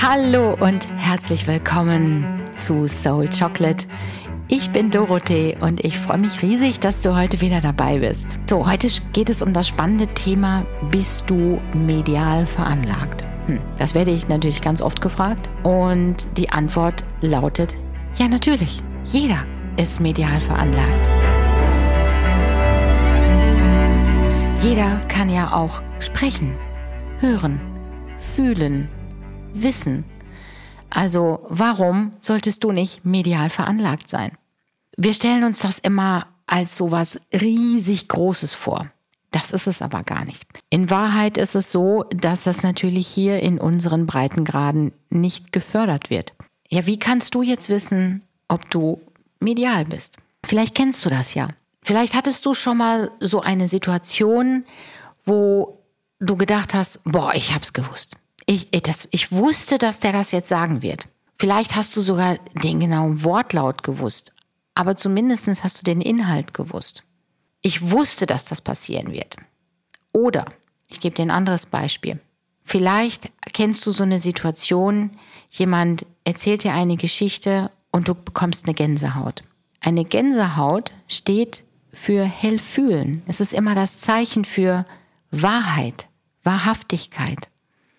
Hallo und herzlich willkommen zu Soul Chocolate. Ich bin Dorothee und ich freue mich riesig, dass du heute wieder dabei bist. So, heute geht es um das spannende Thema, bist du medial veranlagt? Das werde ich natürlich ganz oft gefragt und die Antwort lautet, ja natürlich, jeder ist medial veranlagt. Jeder kann ja auch sprechen, hören, fühlen, wissen. Also warum solltest du nicht medial veranlagt sein? Wir stellen uns das immer als sowas riesig Großes vor. Das ist es aber gar nicht. In Wahrheit ist es so, dass das natürlich hier in unseren Breitengraden nicht gefördert wird. Ja, wie kannst du jetzt wissen, ob du medial bist? Vielleicht kennst du das ja. Vielleicht hattest du schon mal so eine Situation, wo du gedacht hast, ich hab's gewusst. Ich wusste, dass der das jetzt sagen wird. Vielleicht hast du sogar den genauen Wortlaut gewusst, aber zumindest hast du den Inhalt gewusst. Ich wusste, dass das passieren wird. Oder, ich gebe dir ein anderes Beispiel. Vielleicht kennst du so eine Situation, jemand erzählt dir eine Geschichte und du bekommst eine Gänsehaut. Eine Gänsehaut steht für hell fühlen. Es ist immer das Zeichen für Wahrheit, Wahrhaftigkeit.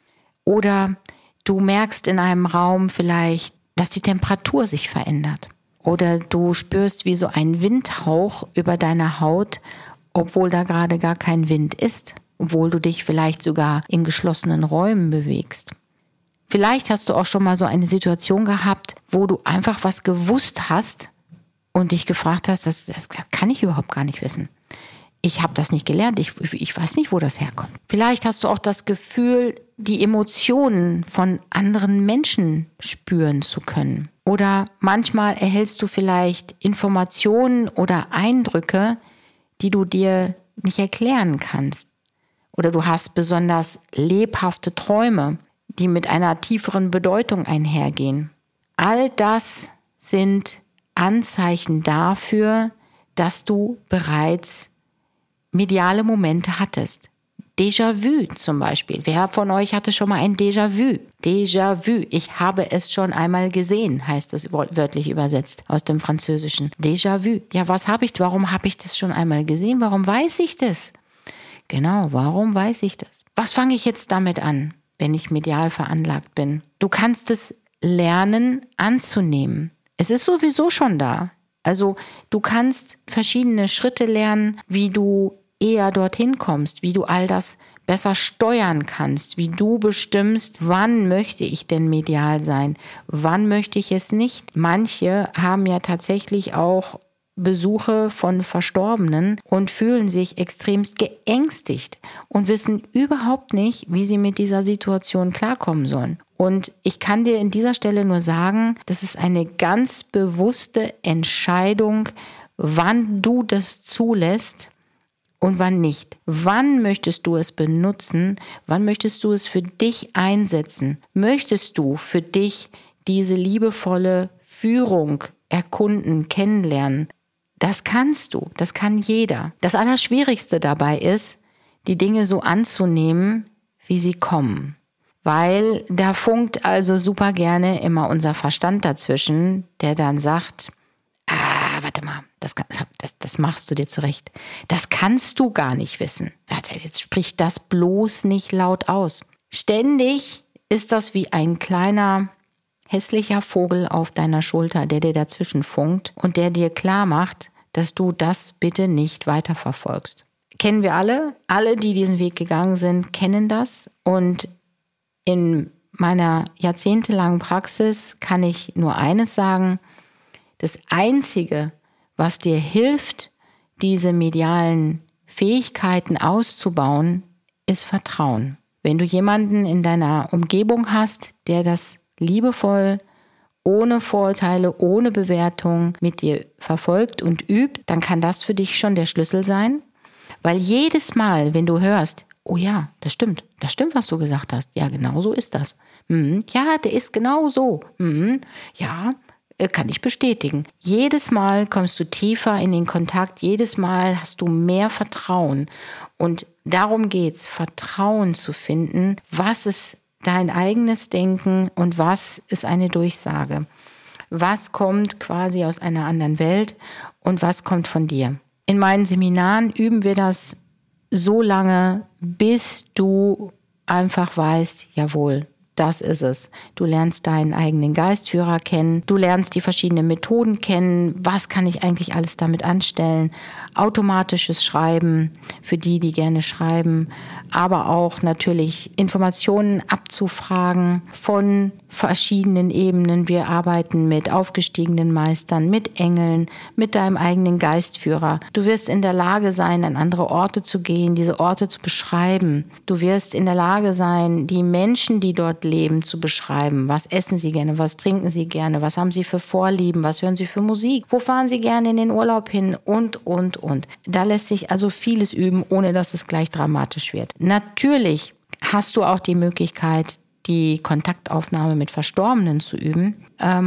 Oder du merkst in einem Raum vielleicht, dass die Temperatur sich verändert. Oder du spürst wie so ein Windhauch über deiner Haut, obwohl da gerade gar kein Wind ist. Obwohl du dich vielleicht sogar in geschlossenen Räumen bewegst. Vielleicht hast du auch schon mal so eine Situation gehabt, wo du einfach was gewusst hast und dich gefragt hast, das kann ich überhaupt gar nicht wissen. Ich habe das nicht gelernt, ich weiß nicht, wo das herkommt. Vielleicht hast du auch das Gefühl, die Emotionen von anderen Menschen spüren zu können. Oder manchmal erhältst du vielleicht Informationen oder Eindrücke, die du dir nicht erklären kannst. Oder du hast besonders lebhafte Träume, die mit einer tieferen Bedeutung einhergehen. All das sind Anzeichen dafür, dass du bereits mediale Momente hattest. Déjà-vu zum Beispiel. Wer von euch hatte schon mal ein Déjà-vu? Déjà-vu. Ich habe es schon einmal gesehen, heißt es wörtlich übersetzt aus dem Französischen. Déjà-vu. Ja, warum habe ich das schon einmal gesehen? Warum weiß ich das? Genau, warum weiß ich das? Was fange ich jetzt damit an, wenn ich medial veranlagt bin? Du kannst es lernen anzunehmen. Es ist sowieso schon da. Also du kannst verschiedene Schritte lernen, wie du eher dorthin kommst, wie du all das besser steuern kannst, wie du bestimmst, wann möchte ich denn medial sein, wann möchte ich es nicht. Manche haben ja tatsächlich auch Besuche von Verstorbenen und fühlen sich extremst geängstigt und wissen überhaupt nicht, wie sie mit dieser Situation klarkommen sollen. Und ich kann dir in dieser Stelle nur sagen, das ist eine ganz bewusste Entscheidung, wann du das zulässt und wann nicht. Wann möchtest du es benutzen? Wann möchtest du es für dich einsetzen? Möchtest du für dich diese liebevolle Führung erkunden, kennenlernen? Das kannst du, das kann jeder. Das Allerschwierigste dabei ist, die Dinge so anzunehmen, wie sie kommen. Weil da funkt also super gerne immer unser Verstand dazwischen, der dann sagt, warte mal, das machst du dir zurecht. Das kannst du gar nicht wissen. Warte, jetzt sprich das bloß nicht laut aus. Ständig ist das wie ein kleiner hässlicher Vogel auf deiner Schulter, der dir dazwischen funkt und der dir klar macht, dass du das bitte nicht weiterverfolgst. Kennen wir alle. Alle, die diesen Weg gegangen sind, kennen das. Und in meiner jahrzehntelangen Praxis kann ich nur eines sagen: Das Einzige, was dir hilft, diese medialen Fähigkeiten auszubauen, ist Vertrauen. Wenn du jemanden in deiner Umgebung hast, der das liebevoll, ohne Vorurteile, ohne Bewertung mit dir verfolgt und übt, dann kann das für dich schon der Schlüssel sein. Weil jedes Mal, wenn du hörst, oh ja, das stimmt, was du gesagt hast. Ja, genau so ist das. Ja, der ist genau so. Ja, kann ich bestätigen. Jedes Mal kommst du tiefer in den Kontakt, jedes Mal hast du mehr Vertrauen. Und darum geht's, Vertrauen zu finden, was es dein eigenes Denken und was ist eine Durchsage? Was kommt quasi aus einer anderen Welt und was kommt von dir? In meinen Seminaren üben wir das so lange, bis du einfach weißt, jawohl, das ist es. Du lernst deinen eigenen Geistführer kennen, du lernst die verschiedenen Methoden kennen, was kann ich eigentlich alles damit anstellen, automatisches Schreiben für die, die gerne schreiben, aber auch natürlich Informationen abzufragen von verschiedenen Ebenen. Wir arbeiten mit aufgestiegenen Meistern, mit Engeln, mit deinem eigenen Geistführer. Du wirst in der Lage sein, an andere Orte zu gehen, diese Orte zu beschreiben. Du wirst in der Lage sein, die Menschen, die dort leben, zu beschreiben. Was essen sie gerne, was trinken sie gerne, was haben sie für Vorlieben, was hören sie für Musik, wo fahren sie gerne in den Urlaub hin und. Da lässt sich also vieles üben, ohne dass es gleich dramatisch wird. Natürlich hast du auch die Möglichkeit, die Kontaktaufnahme mit Verstorbenen zu üben.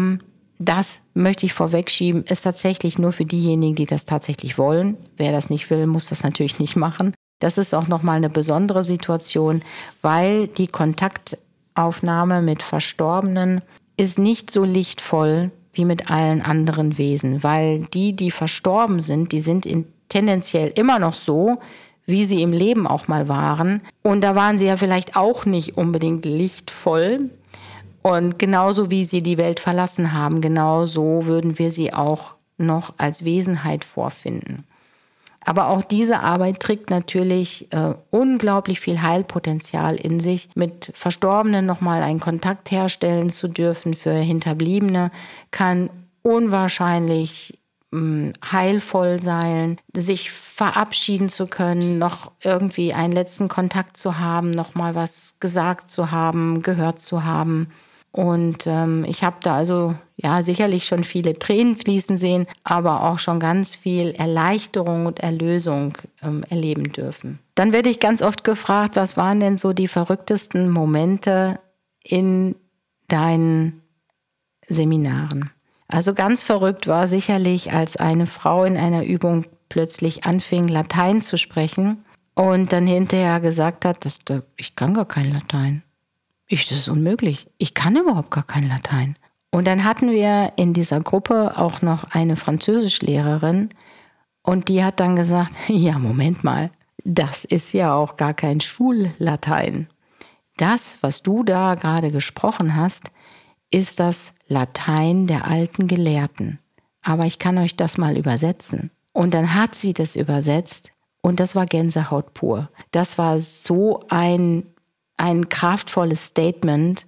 Das möchte ich vorwegschieben, ist tatsächlich nur für diejenigen, die das tatsächlich wollen. Wer das nicht will, muss das natürlich nicht machen. Das ist auch nochmal eine besondere Situation, weil die Kontaktaufnahme mit Verstorbenen ist nicht so lichtvoll wie mit allen anderen Wesen, weil die verstorben sind, die sind tendenziell immer noch so, wie sie im Leben auch mal waren. Und da waren sie ja vielleicht auch nicht unbedingt lichtvoll. Und genauso wie sie die Welt verlassen haben, genauso würden wir sie auch noch als Wesenheit vorfinden. Aber auch diese Arbeit trägt natürlich unglaublich viel Heilpotenzial in sich. Mit Verstorbenen nochmal einen Kontakt herstellen zu dürfen für Hinterbliebene kann unwahrscheinlich heilvoll sein, sich verabschieden zu können, noch irgendwie einen letzten Kontakt zu haben, noch mal was gesagt zu haben, gehört zu haben. Und ich habe da also sicherlich schon viele Tränen fließen sehen, aber auch schon ganz viel Erleichterung und Erlösung erleben dürfen. Dann werde ich ganz oft gefragt, was waren denn so die verrücktesten Momente in deinen Seminaren? Also ganz verrückt war sicherlich, als eine Frau in einer Übung plötzlich anfing, Latein zu sprechen und dann hinterher gesagt hat, ich kann gar kein Latein. Das ist unmöglich. Ich kann überhaupt gar kein Latein. Und dann hatten wir in dieser Gruppe auch noch eine Französischlehrerin und die hat dann gesagt, ja, Moment mal, das ist ja auch gar kein Schullatein. Das, was du da gerade gesprochen hast, ist das Latein der alten Gelehrten. Aber ich kann euch das mal übersetzen. Und dann hat sie das übersetzt und das war Gänsehaut pur. Das war so ein kraftvolles Statement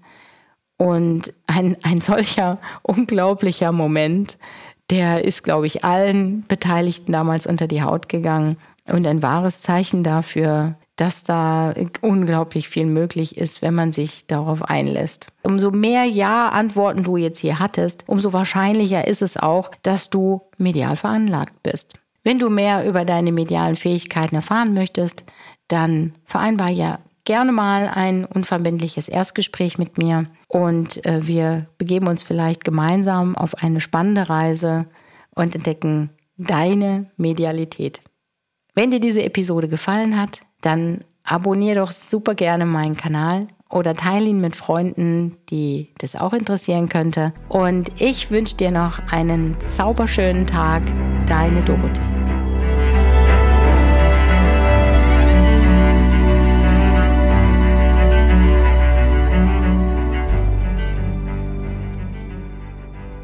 und ein solcher unglaublicher Moment, der ist, glaube ich, allen Beteiligten damals unter die Haut gegangen und ein wahres Zeichen dafür, dass da unglaublich viel möglich ist, wenn man sich darauf einlässt. Umso mehr Ja-Antworten du jetzt hier hattest, umso wahrscheinlicher ist es auch, dass du medial veranlagt bist. Wenn du mehr über deine medialen Fähigkeiten erfahren möchtest, dann vereinbar ja gerne mal ein unverbindliches Erstgespräch mit mir und wir begeben uns vielleicht gemeinsam auf eine spannende Reise und entdecken deine Medialität. Wenn dir diese Episode gefallen hat, dann abonniere doch super gerne meinen Kanal oder teile ihn mit Freunden, die das auch interessieren könnte. Und ich wünsche dir noch einen zauberschönen Tag. Deine Dorothee.